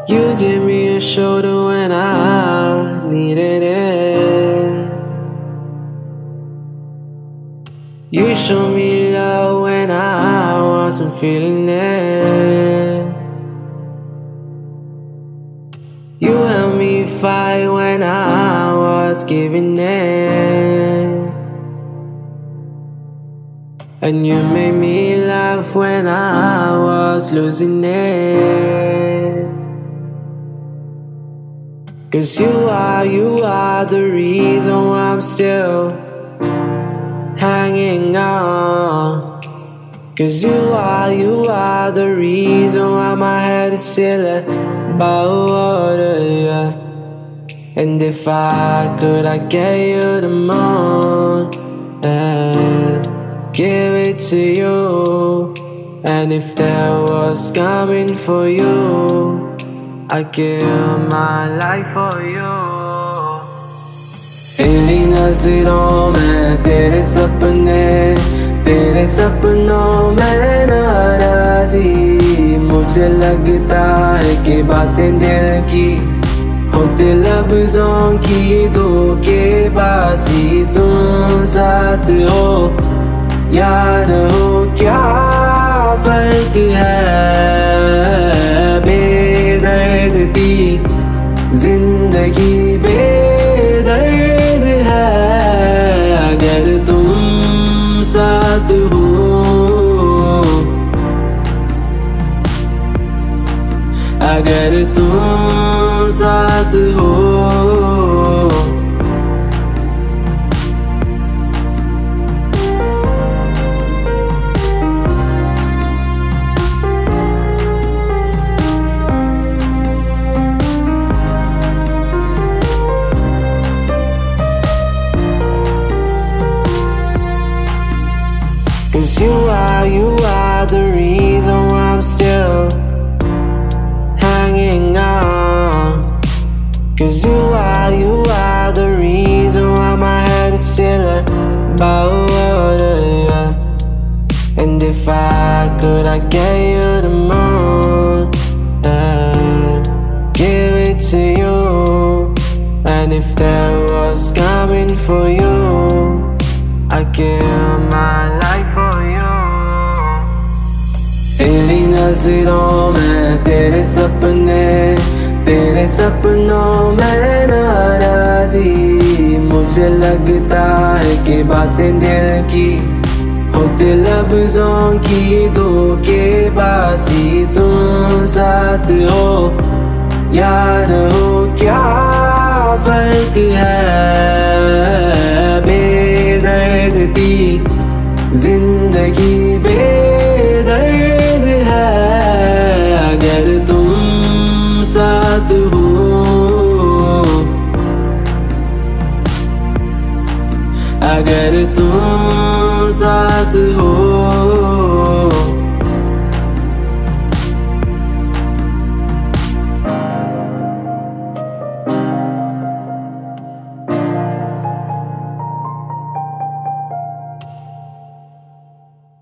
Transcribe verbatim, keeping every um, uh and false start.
You give me a shoulder when I needed it. You show me love when I wasn't feeling it. You helped me fight when I was giving in. And you made me laugh when I was losing it. 'Cause you are, you are the reason why I'm still hanging on. 'Cause you are, you are the reason why my head is still above water, yeah. And if I could, I'd get you the moon and give it to you. And if there was coming for you, I'd give my life for you. तेरी नजरों में तेरे सपने, तेरे सपनों में नाराजी। मुझे लगता है कि बातें दिल की होते लफ्जों की धोखेबाजी। तुम साथ हो यार हो, क्या फर्क है। बेदर्द थी जिंदगी, बेदर्द है अगर तुम साथ हो। अगर तुम साथ हो। Cause you are, you are the reason why I'm still hanging on. Cause you are, you are the reason why my head is still above water, yeah. And if I could, I'd get you the moon and give it to you. And if there was coming for you, I'd give my life for you. तेरी नजरों में तेरे सपने, तेरे सपनों में नाराजी। मुझे लगता है कि बातें दिल की होते लफ्जों की धोखेबाजी। तुम साथ हो यार हो, क्या फर्क है। बेदर्द थी जिंदगी, बेदर्द है अगर तुम साथ हो।